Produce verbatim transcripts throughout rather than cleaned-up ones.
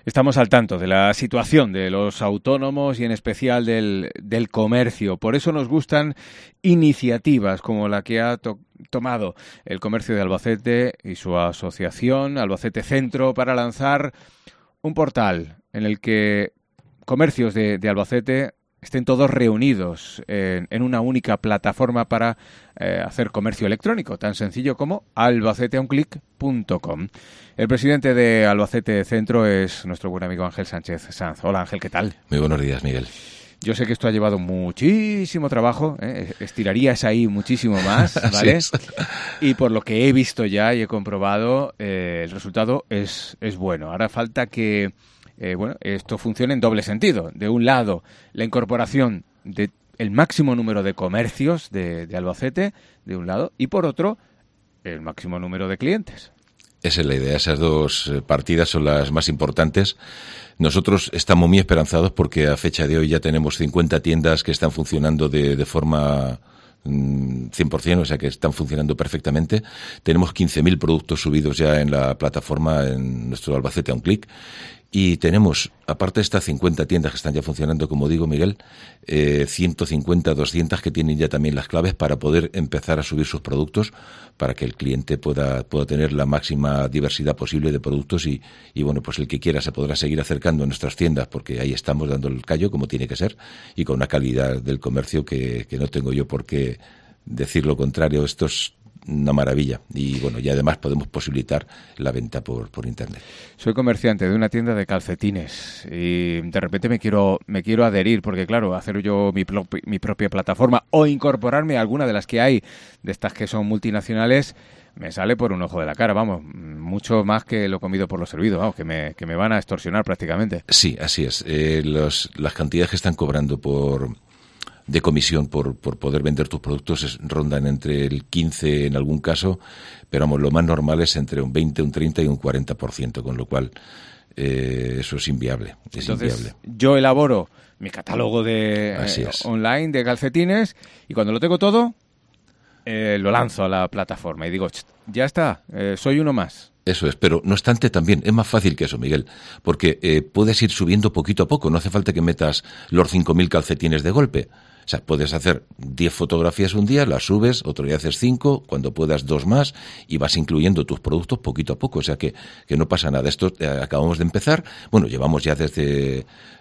Estamos al tanto de la situación de los autónomos y en especial del, del comercio. Por eso nos gustan iniciativas como la que ha to- tomado el comercio de Albacete y su asociación Albacete Centro para lanzar un portal en el que comercios de, de Albacete estén todos reunidos en, en una única plataforma para eh, hacer comercio electrónico, tan sencillo como albacete a un clic punto com. El presidente de Albacete Centro es nuestro buen amigo Ángel Sánchez Sanz. Hola Ángel, ¿qué tal? Muy buenos días, Miguel. Yo sé que esto ha llevado muchísimo trabajo, ¿eh? Estirarías ahí muchísimo más, ¿vale? Así es. Y por lo que he visto ya y he comprobado, eh, el resultado es, es bueno. Ahora falta que eh, bueno, esto funcione en doble sentido. De un lado, la incorporación de el máximo número de comercios de, de Albacete, de un lado, y por otro, el máximo número de clientes. Esa es la idea. Esas dos partidas son las más importantes. Nosotros estamos muy esperanzados porque a fecha de hoy ya tenemos cincuenta tiendas que están funcionando de, de forma mmm, cien por ciento, o sea que están funcionando perfectamente. Tenemos quince mil productos subidos ya en la plataforma, en nuestro Albacete a un clic. Y tenemos, aparte de estas cincuenta tiendas que están ya funcionando, como digo, Miguel, eh, ciento cincuenta, doscientas que tienen ya también las claves para poder empezar a subir sus productos para que el cliente pueda, pueda tener la máxima diversidad posible de productos y, y, bueno, pues el que quiera se podrá seguir acercando a nuestras tiendas porque ahí estamos dando el callo como tiene que ser y con una calidad del comercio que, que no tengo yo por qué decir lo contrario. Esto es una maravilla y bueno, y además podemos posibilitar la venta por, por internet. Soy comerciante de una tienda de calcetines y de repente me quiero me quiero adherir porque claro, hacer yo mi, pro, mi propia plataforma o incorporarme a alguna de las que hay de estas que son multinacionales me sale por un ojo de la cara, vamos, mucho más que lo comido por lo servido, vamos, que me, que me van a extorsionar prácticamente. Sí, así es. Eh, los, las cantidades que están cobrando por de comisión por, por poder vender tus productos es, rondan entre el quince en algún caso, pero vamos, lo más normal es entre un veinte, un treinta y un cuarenta por ciento, con lo cual eh, eso es inviable. Es Entonces, inviable. Yo elaboro mi catálogo de eh, online de calcetines y cuando lo tengo todo, eh, lo lanzo a la plataforma y digo, ya está, eh, soy uno más. Eso es, pero no obstante también es más fácil que eso, Miguel, porque eh, puedes ir subiendo poquito a poco, no hace falta que metas los cinco mil calcetines de golpe. O sea, puedes hacer diez fotografías un día, las subes, otro día haces cinco, cuando puedas dos más, y vas incluyendo tus productos poquito a poco. O sea, que, que no pasa nada. Esto eh, acabamos de empezar. Bueno, llevamos ya desde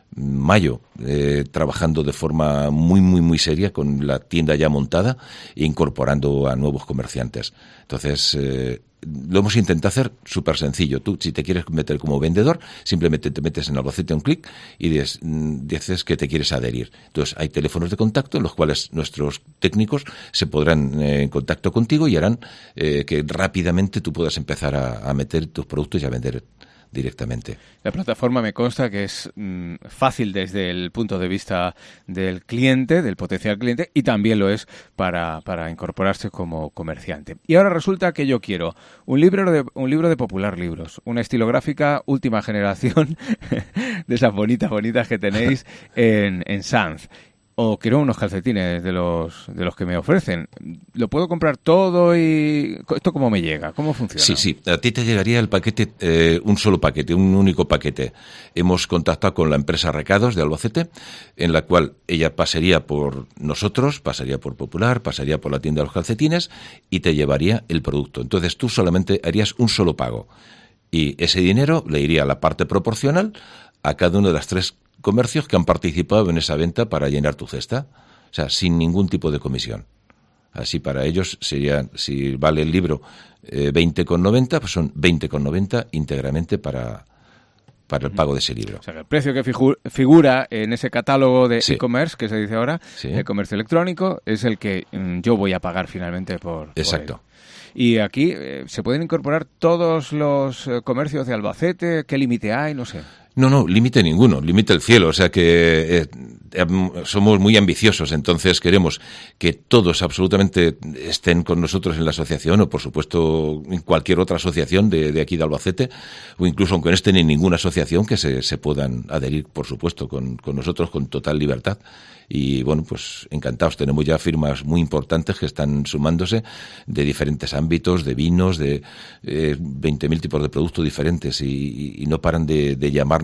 mayo eh, trabajando de forma muy, muy, muy seria con la tienda ya montada e incorporando a nuevos comerciantes. Entonces, eh, lo hemos intentado hacer súper sencillo. Tú, si te quieres meter como vendedor, simplemente te metes en Albacete a un clic y dices, dices que te quieres adherir. Entonces, hay teléfonos de contacto en los cuales nuestros técnicos se podrán eh, en contacto contigo y harán eh, que rápidamente tú puedas empezar a, a meter tus productos y a vender directamente. La plataforma me consta que es mmm, fácil desde el punto de vista del cliente, del potencial cliente, y también lo es para, para incorporarse como comerciante. Y ahora resulta que yo quiero un libro de, un libro de Popular Libros, una estilográfica última generación de esas bonitas, bonitas que tenéis en, en Sanz. O quiero unos calcetines de los de los que me ofrecen. ¿Lo puedo comprar todo y esto cómo me llega? ¿Cómo funciona? Sí, sí. A ti te llegaría el paquete, eh, un solo paquete, un único paquete. Hemos contactado con la empresa Recados de Albacete, en la cual ella pasaría por nosotros, pasaría por Popular, pasaría por la tienda de los calcetines y te llevaría el producto. Entonces tú solamente harías un solo pago. Y ese dinero le iría a la parte proporcional a cada una de las tres comercios que han participado en esa venta para llenar tu cesta, o sea, sin ningún tipo de comisión. Así para ellos serían, si vale el libro eh, veinte con noventa, pues son veinte con noventa íntegramente para, para el pago de ese libro. O sea, que el precio que figu- figura en ese catálogo de sí. e-commerce, que se dice ahora, sí. el comercio electrónico, es el que mm, yo voy a pagar finalmente por, Exacto. por él. Y aquí eh, se pueden incorporar todos los eh, comercios de Albacete. ¿Qué límite hay? No sé. No, no, límite ninguno, límite el cielo. O sea que eh, eh, somos muy ambiciosos, entonces queremos que todos absolutamente estén con nosotros en la asociación o, por supuesto, en cualquier otra asociación de, de aquí de Albacete, o incluso aunque no estén en ninguna asociación, que se, se puedan adherir, por supuesto, con, con nosotros con total libertad. Y bueno, pues encantados. Tenemos ya firmas muy importantes que están sumándose de diferentes ámbitos, de vinos, de eh, veinte mil tipos de productos diferentes y, y no paran de, de llamarnos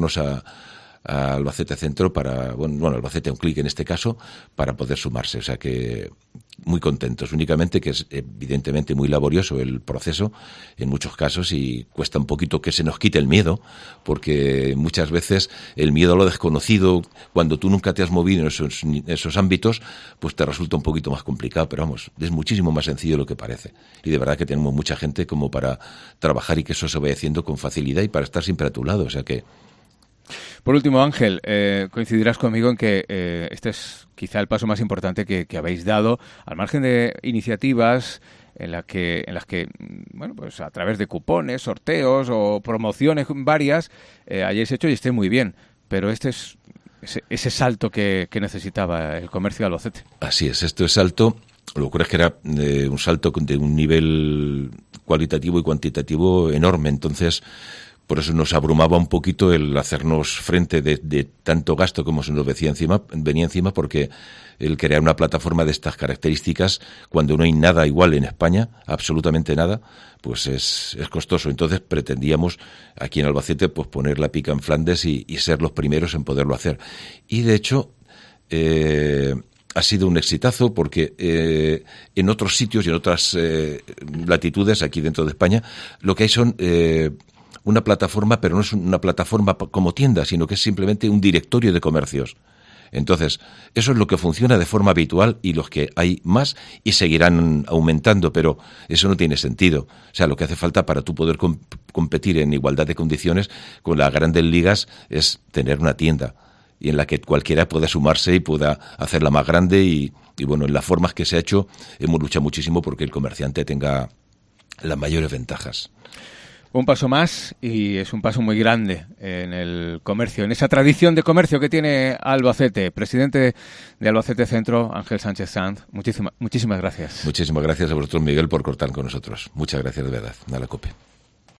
llamarnos a, a Albacete Centro para, bueno, bueno, Albacete un clic en este caso, para poder sumarse. O sea que muy contentos. Únicamente que es evidentemente muy laborioso el proceso en muchos casos y cuesta un poquito que se nos quite el miedo, porque muchas veces el miedo a lo desconocido, cuando tú nunca te has movido en esos, en esos ámbitos, pues te resulta un poquito más complicado, pero vamos, es muchísimo más sencillo de lo que parece. Y de verdad que tenemos mucha gente como para trabajar y que eso se vaya haciendo con facilidad y para estar siempre a tu lado, o sea que... Por último, Ángel, eh, coincidirás conmigo en que eh, este es quizá el paso más importante que, que habéis dado, al margen de iniciativas en, la que, en las que, bueno, pues a través de cupones, sorteos o promociones varias, eh, hayáis hecho y esté muy bien. Pero este es ese, ese salto que, que necesitaba el comercio de Albacete. Así es, esto es salto. Lo que ocurre es que era eh, un salto de un nivel cualitativo y cuantitativo enorme, entonces... Por eso nos abrumaba un poquito el hacernos frente de, de tanto gasto como se nos venía encima, venía encima, porque el crear una plataforma de estas características, cuando no hay nada igual en España, absolutamente nada, pues es, es costoso. Entonces pretendíamos aquí en Albacete pues poner la pica en Flandes y, y ser los primeros en poderlo hacer. Y de hecho... Eh, ha sido un exitazo porque eh, en otros sitios y en otras eh, latitudes aquí dentro de España lo que hay son... Eh, una plataforma, pero no es una plataforma como tienda, sino que es simplemente un directorio de comercios. Entonces, eso es lo que funciona de forma habitual y los que hay más y seguirán aumentando, pero eso no tiene sentido. O sea, lo que hace falta para tú poder comp- competir en igualdad de condiciones con las grandes ligas es tener una tienda y en la que cualquiera pueda sumarse y pueda hacerla más grande y, y bueno, en las formas que se ha hecho hemos luchado muchísimo porque el comerciante tenga las mayores ventajas. Un paso más y es un paso muy grande en el comercio, en esa tradición de comercio que tiene Albacete. Presidente de Albacete Centro, Ángel Sánchez Sanz, muchísimas, muchísimas gracias. Muchísimas gracias a vosotros, Miguel, por cortar con nosotros. Muchas gracias de verdad. A la COPE.